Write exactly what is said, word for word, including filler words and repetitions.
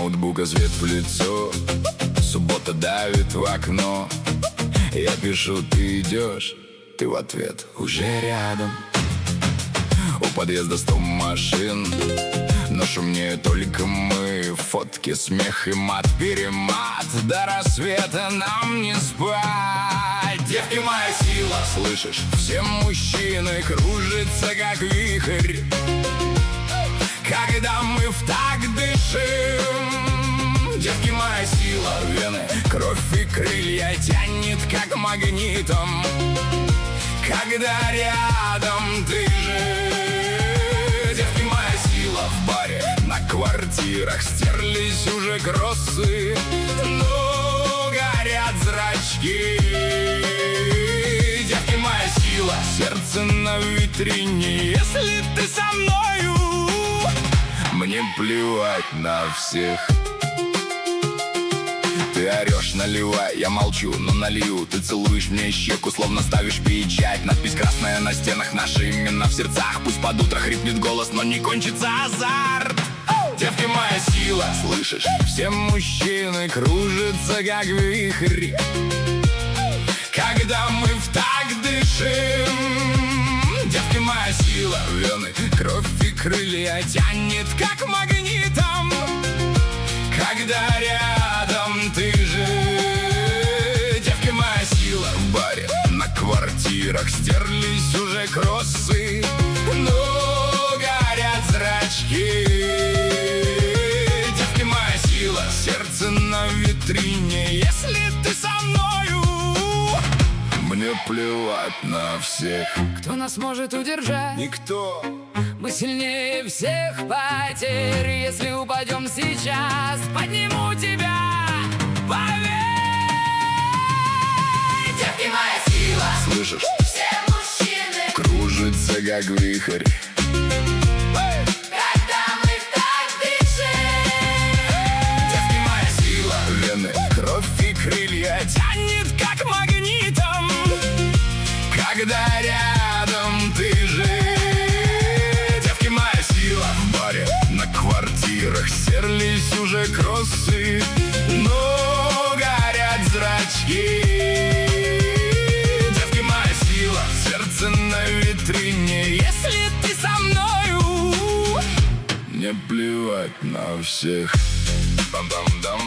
ноутбука свет в лицо, суббота давит в окно. Я пишу, ты идешь, ты в ответ уже рядом. У подъезда сто машин, но шумнее только мы. Фотки, смех и мат, перемат. До рассвета нам не спать. Девки, моя сила, слышишь? Все мужчины кружатся, как вихрь, когда мы в такт дышим. Девки, моя сила, вены, кровь и крылья тянет, как магнитом, когда рядом ты же. Девки, моя сила, в баре, на квартирах стерлись уже кроссы, но горят зрачки. Девки, моя сила, сердце на витрине. Если ты со мною, мне плевать на всех. Ты орешь, наливай, я молчу, но налью. Ты целуешь мне щеку, словно ставишь печать. Надпись красная на стенах, наши имена в сердцах. Пусть под утро хрипнет голос, но не кончится азарт. Девки, моя сила, слышишь? Все мужчины кружатся, как вихрь, когда мы в такт дышим. Девки, моя сила, вены, кровь и крылья тянет, как магнитом, когда рядом ты же. Девки, моя сила, в баре, на квартирах стерлись уже кроссы, но горят зрачки. Девки, моя сила, сердце на витрине. Если ты со мною, мне плевать на всех. Кто нас может удержать? Никто. Мы сильнее всех потерь. Если упадем сейчас, подниму тебя, поверь. Девки, моя сила, Слышишь? все мужчины Кружится, как вихрь, когда мы в такт дышим. девки, моя сила, вены, кровь и крылья тянет, как магнитом, когда рядом ты же. Девки, моя сила, в баре, на квартирах стерлись уже кроссы, но горят зрачки. Девки, моя сила, сердце на витрине. Если ты со мною, мне плевать на всех. Дам-дам-дам.